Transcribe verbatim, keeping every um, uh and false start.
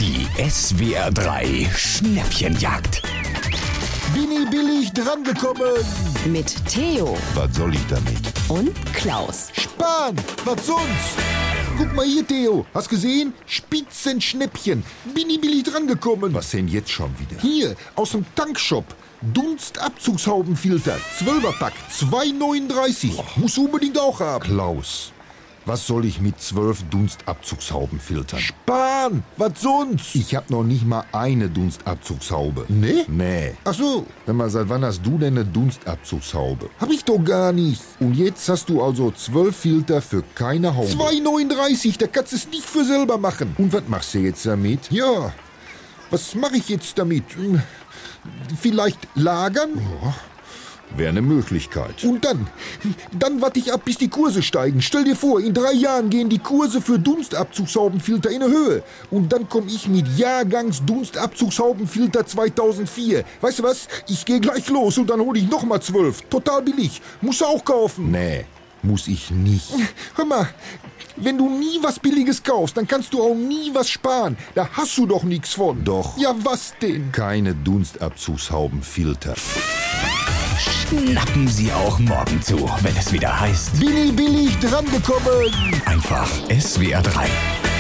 Die S W R drei Schnäppchenjagd. Bini billig drangekommen. Mit Theo Was soll ich damit? und Klaus. Spahn, was sonst? Guck mal hier, Theo. Hast gesehen? Spitzenschnäppchen. Bini billig drangekommen. Was denn jetzt schon wieder? Hier, aus dem Tankshop. Dunstabzugshaubenfilter. Zwölferpack. zwei neununddreißig. Muss unbedingt auch haben. Klaus, was soll ich mit zwölf Dunstabzugshaubenfiltern? Spahn, was sonst? Ich hab noch nicht mal eine Dunstabzugshaube. Nee? Nee. Ach so. Sag mal, seit wann hast du denn eine Dunstabzugshaube? Hab ich doch gar nicht. Und jetzt hast du also zwölf Filter für keine Haube. zwei neununddreißig, da kannst du es nicht für selber machen. Und was machst du jetzt damit? Ja, was mache ich jetzt damit? Hm, Vielleicht lagern? Ja. Wäre eine Möglichkeit. Und dann? Dann warte ich ab, bis die Kurse steigen. Stell dir vor, in drei Jahren gehen die Kurse für Dunstabzugshaubenfilter in die Höhe. Und dann komme ich mit Jahrgangs-Dunstabzugshaubenfilter zweitausendvier. Weißt du was? Ich gehe gleich los und dann hole ich nochmal zwölf. Total billig. Musst du auch kaufen. Nee, muss ich nicht. Hör mal, wenn du nie was Billiges kaufst, dann kannst du auch nie was sparen. Da hast du doch nichts von. Doch. Ja, was denn? Keine Dunstabzugshaubenfilter. Schnappen Sie auch morgen zu, wenn es wieder heißt: Bini billig drangekommen. Einfach S W R drei.